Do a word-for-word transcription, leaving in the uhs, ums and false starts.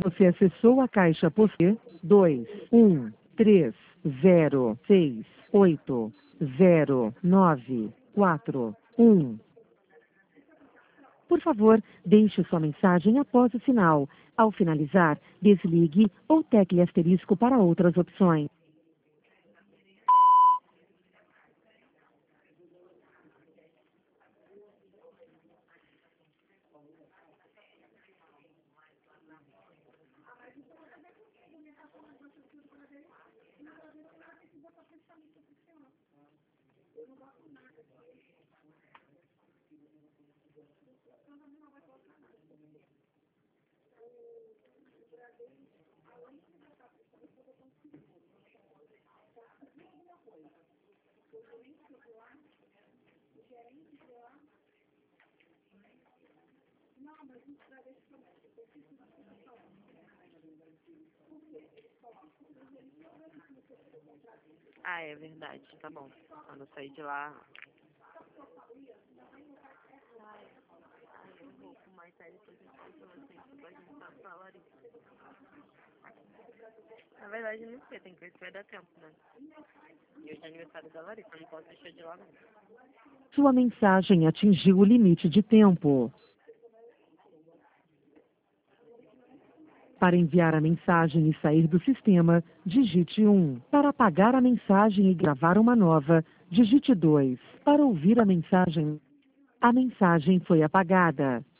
Você acessou a caixa postal dois um três zero seis oito zero nove quatro um. Por favor, deixe sua mensagem após o sinal. Ao finalizar, desligue ou tecle asterisco para outras opções. Ah, é verdade, tá bom. Quando eu sair de lá... Ai, ai, eu vou com mais sério que a gente vai falar assim, pra gente passar a Larissa. Na verdade, não sei, tem coisa que vai dar tempo, né? E hoje é aniversário da Larissa, eu não posso deixar de lá, não. Sua mensagem atingiu o limite de tempo. Para enviar a mensagem e sair do sistema, digite um. Para apagar a mensagem e gravar uma nova, digite dois. Para ouvir a mensagem, a mensagem foi apagada.